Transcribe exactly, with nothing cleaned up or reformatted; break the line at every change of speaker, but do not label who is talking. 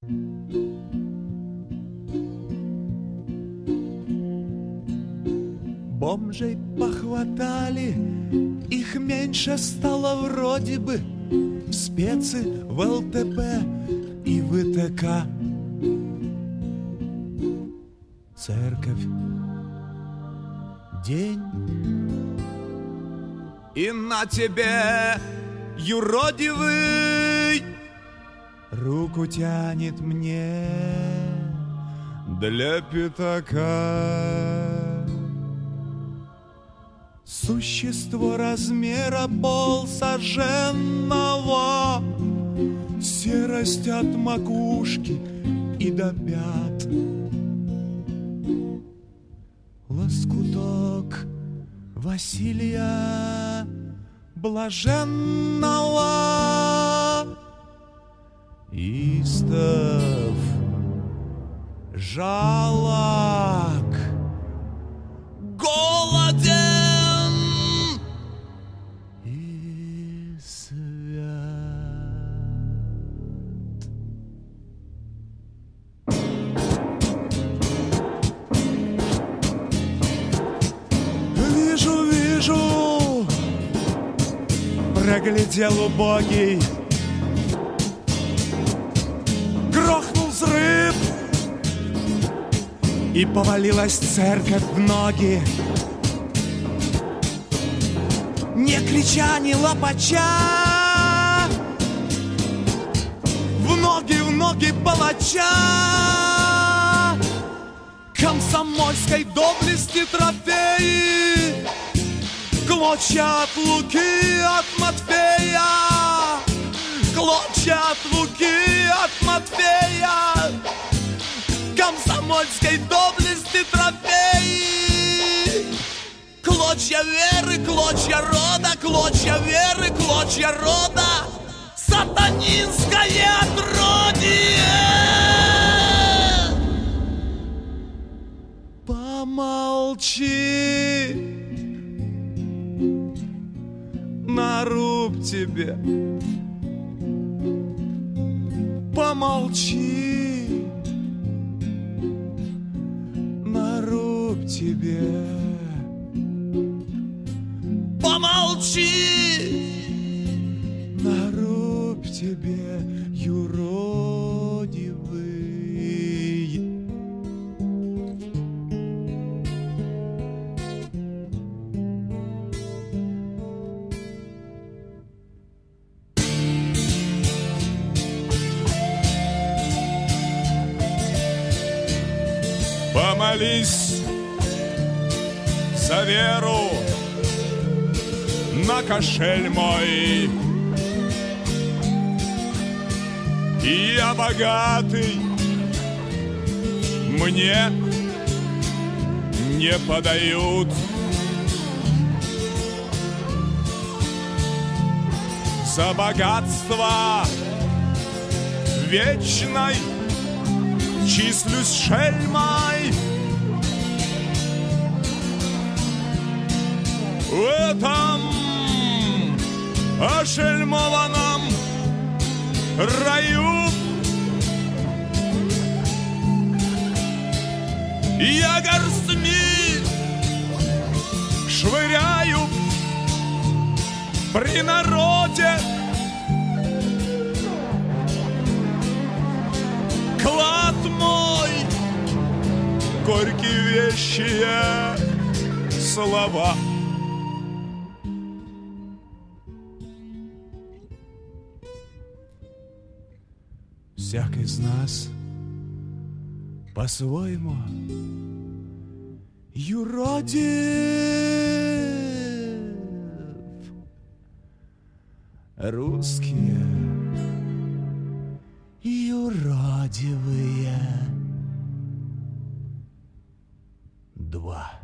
Бомжей похватали, их меньше стало вроде бы в спецы, в эл тэ пэ и в и тэ ка. Церковь, день, и на тебе, юродивый, руку тянет мне для пятака. Существо размера полсоженного, серость от макушки и до пят. Лоскуток Василия Блаженного, истов жалок, голоден и свят. Вижу, вижу, проглядел убогий, грохнул взрыв, и повалилась церковь в ноги. Не крича, не лопача, в ноги, в ноги палача, комсомольской доблести трофеи, клочья от Луки, от Матфея, клочья от Луки, от Матфея, комсомольской доблести трофеи, клочья веры, клочья рода, клочья веры, клочья рода, сатанинское отродье. Помолчи, наруб тебе, помолчи, наруб тебе, помолчи, наруб тебе, юродивый. Помолись за веру на кошель мой. И я богатый, мне не подают. За богатство вечной числюсь шельмой. В этом ошельмованном раю я горстми швыряю при народе. Клад мой, горькие вещие слова. Всяк из нас по-своему юродив, русские юродивые два.